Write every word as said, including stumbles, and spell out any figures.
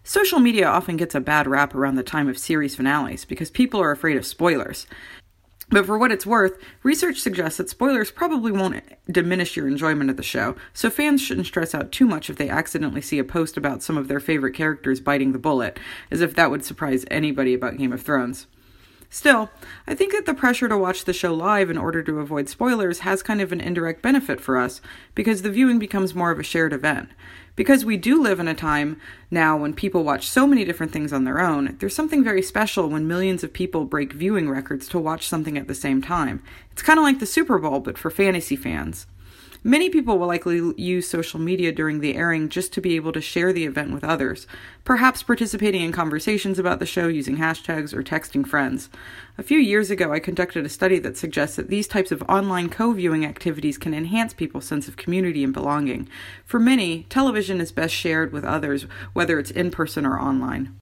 Social media often gets a bad rap around the time of series finales because people are afraid of spoilers. But for what it's worth, research suggests that spoilers probably won't diminish your enjoyment of the show, so fans shouldn't stress out too much if they accidentally see a post about some of their favorite characters biting the bullet, as if that would surprise anybody about Game of Thrones. Still, I think that the pressure to watch the show live in order to avoid spoilers has kind of an indirect benefit for us, because the viewing becomes more of a shared event. Because we do live in a time now when people watch so many different things on their own, there's something very special when millions of people break viewing records to watch something at the same time. It's kind of like the Super Bowl, but for fantasy fans. Many people will likely use social media during the airing just to be able to share the event with others, perhaps participating in conversations about the show using hashtags or texting friends. A few years ago, I conducted a study that suggests that these types of online co-viewing activities can enhance people's sense of community and belonging. For many, television is best shared with others, whether it's in person or online.